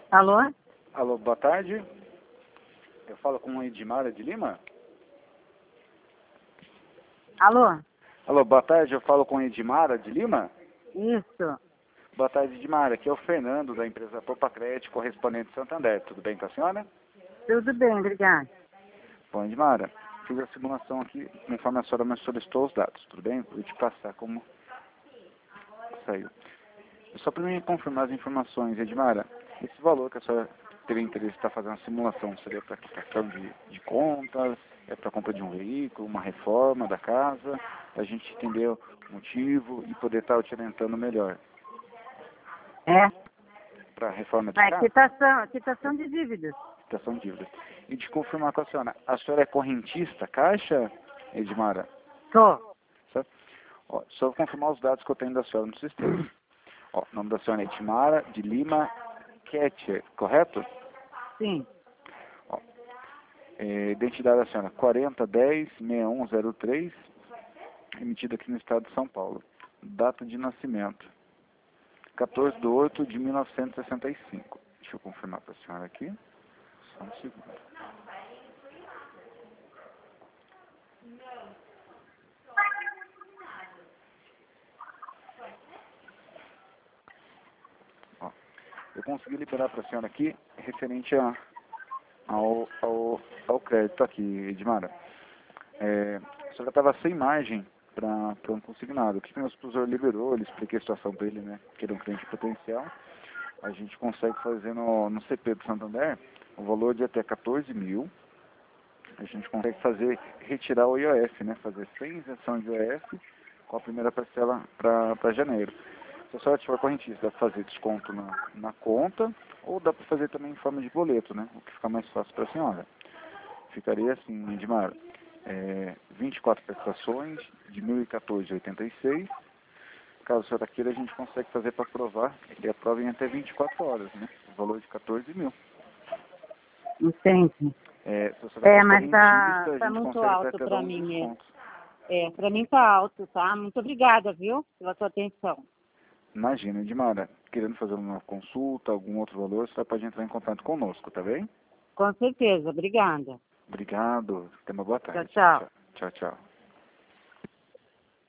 Alô? Alô, boa tarde. Eu falo com a Edmara de Lima? Alô? Alô, boa tarde. Eu falo com a Edmara de Lima? Isso. Boa tarde, Edmara. Aqui é o Fernando, da empresa Poupa Crédito, correspondente de Santander. Tudo bem com a senhora? Tudo bem, obrigada. Bom, Edmara, fiz a simulação aqui, conforme a senhora me solicitou os dados. Tudo bem? Vou te passar como saiu. Só para mim confirmar as informações, Edmara, esse valor que a senhora teria interesse em estar fazendo a simulação seria para quitação de contas, é para compra de um veículo, uma reforma da casa, para a gente entender o motivo e poder estar te orientando melhor. É? Para a reforma de É, casa? quitação de dívidas. Quitação de dívidas. E de confirmar com a senhora é correntista, caixa, Edmara? Tô. Certo? Ó, só vou confirmar os dados que eu tenho da senhora no sistema. Ó, o nome da senhora é Edmara de Lima Ketcher, correto? Sim. Ó, identidade da senhora 4010-6103, emitida aqui no estado de São Paulo. Data de nascimento 14/8/1965. Deixa eu confirmar para a senhora aqui. Só um segundo. Ó, eu consegui liberar para a senhora aqui referente ao crédito aqui, Edmara. A senhora estava sem margem para um consignado. O que o meu supervisor liberou, ele expliquei a situação para ele, né? Que ele é um cliente potencial. A gente consegue fazer no CP do Santander o valor de até 14 mil. A gente consegue retirar o IOF, né? Fazer 100 isenção de IOF com a primeira parcela para janeiro. Se a senhora tiver correntista, dá para fazer desconto na conta ou dá para fazer também em forma de boleto, né? O que fica mais fácil para a senhora. Ficaria assim, Edmar, 24 prestações de 1.014,86. Caso a senhora queira, a gente consegue fazer para aprovar. Ele aprova em até 24 horas, né? O valor de 14 mil. Entendi. Se a senhora for Mas correntista, a tá gente muito consegue alto até dar para uns mim mesmo. descontos. Para mim tá alto, tá? Muito obrigada, viu? Pela sua atenção. Imagina, Edmara, querendo fazer uma consulta, algum outro valor, você pode entrar em contato conosco, tá bem? Com certeza, obrigada. Obrigado. Tenha uma boa Tchau, tarde. tchau. Tchau, tchau. Tchau.